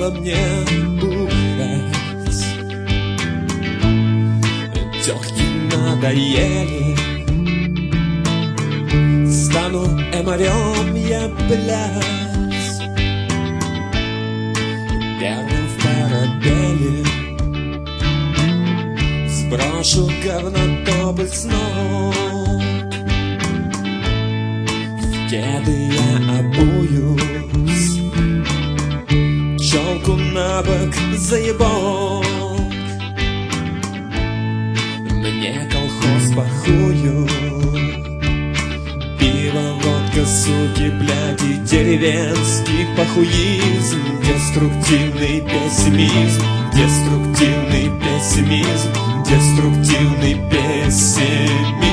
мешало мне бухать. Тёлки надоели, стану эморем я, блядь, первым в парабеле. Сброшу говнотобы с ног, в кеды я обуюсь, челку на бок заебок. Мне колхоз похую, пиво, водка, суки, блядь, и деревенский похуизм. Деструктивный пессимизм, деструктивный пессимизм, деструктивный пессимизм.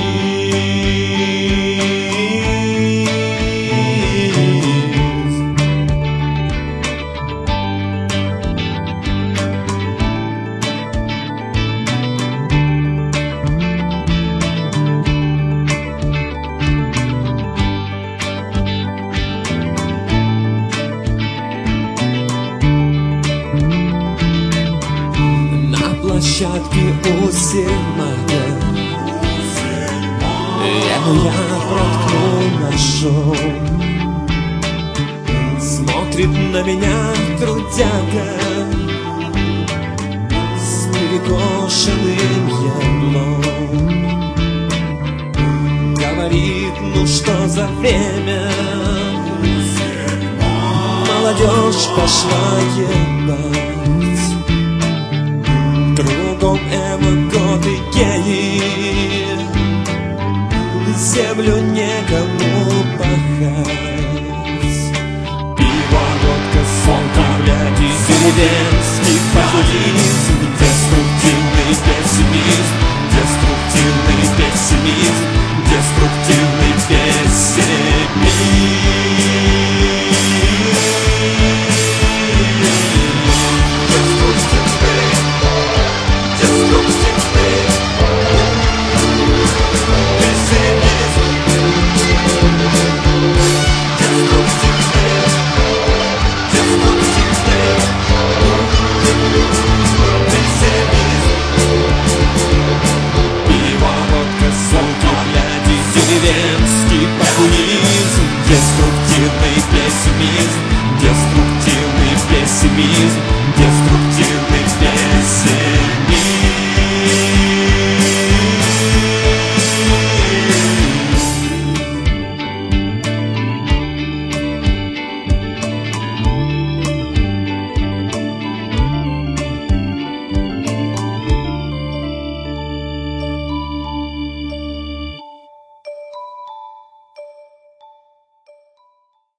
Площадке у Сельмана я проткну ножом. Смотрит на меня трудяга с перекошенным еблом. Говорит, ну что за время, молодежь пошла ебать. Кругом эмо, годы, геи, землю некому пахать. Пиво, водка, солка, блядь, и деревенский похуизм. Деструктивный пессимизм, деструктивный пессимизм, деструктивный пессимизм. Деревенский похуизм, деструктивный пессимизм, деструктивный пессимизм,